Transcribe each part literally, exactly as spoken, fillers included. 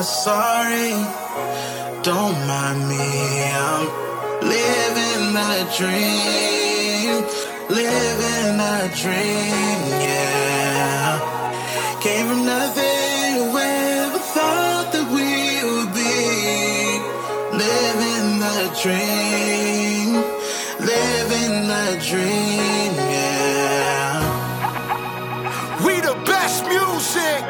not sorry, don't mind me. I'm living a dream, living a dream, yeah. Came from nothing to ever thought that we would be. Living a dream, living a dream, yeah. We the best music.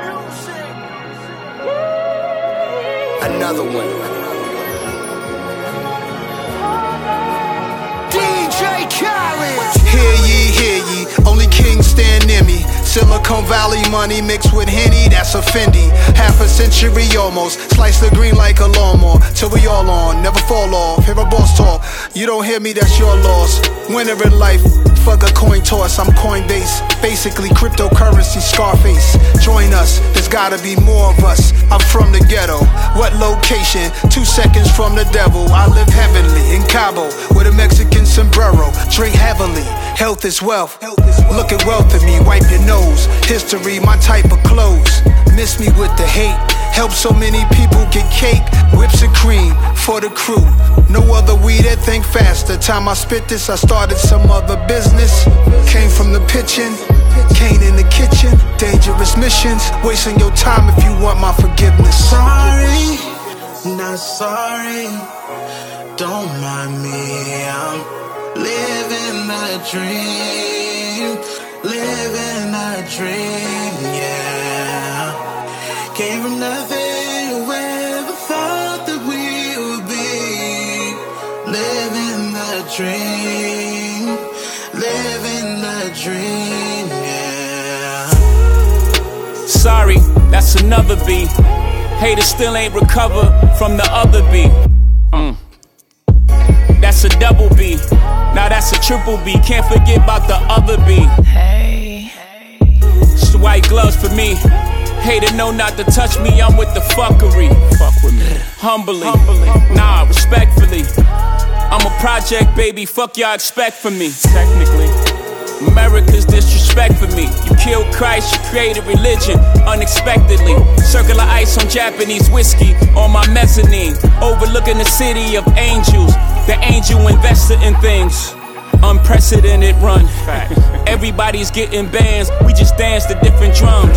Another one. D J Khaled. Hear ye, hear ye, only kings stand near me. Silicon Valley money mixed with Henny, that's a Fendi. Half a century almost, slice the green like a lawnmower. Till we all on, never fall off. Hear a boss talk, you don't hear me, that's your loss. Winner in life, fuck a coin toss, I'm Coinbase. Basically cryptocurrency, Scarface. Join us, there's gotta be more of us. I'm from the ghetto, what location? Two seconds from the devil. I live heavenly in Cabo with a Mexican sombrero. Drink heavily, health is wealth. Look at wealth in me, wipe your nose. History, my type of clothes. Miss me with the hate. Help so many people get cake. Whips and cream for the crew. No other weed that think faster. Time I spit this, I started some other business. Came from the pitching, Kane in the kitchen. Dangerous missions, wasting your time if you want my forgiveness. Sorry, not sorry, don't mind me. I'm living a dream, living a dream, yeah. Came from nothing, whoever thought that we would be. Living a dream, living a dream, yeah. Sorry, that's another B. Haters still ain't recovered from the other B. Mm. That's a double B. Now that's a triple B. Can't forget about the other B. Hey, It's the white gloves for me. Hater know not to touch me, I'm with the fuckery. Fuck with me. Humbly, nah, respectfully. I'm a project, baby, fuck y'all expect from me. Technically, America's disrespect for me. You killed Christ, you created religion unexpectedly. Circular ice on Japanese whiskey on my mezzanine. Overlooking the city of angels. The angel investor in things. Unprecedented run. Everybody's getting bands, we just dance to different drums.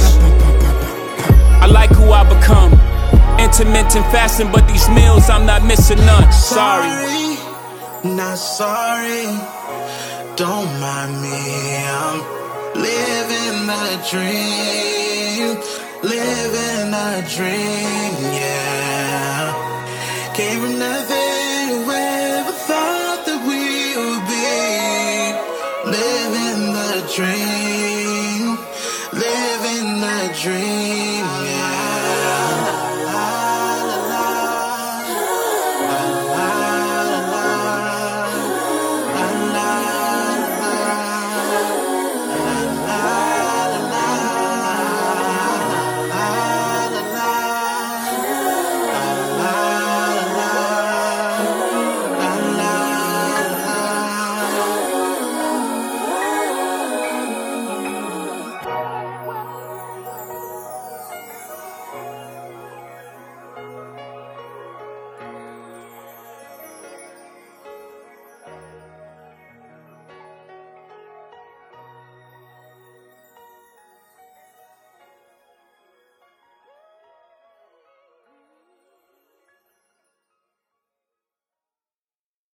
I like who I become. Intermittent fasting, but these meals I'm not missing none. Sorry, Sorry, not sorry, don't mind me. I'm living a dream, living a dream, yeah. Came from nothing, whoever thought that we would be. Living a dream, living a dream.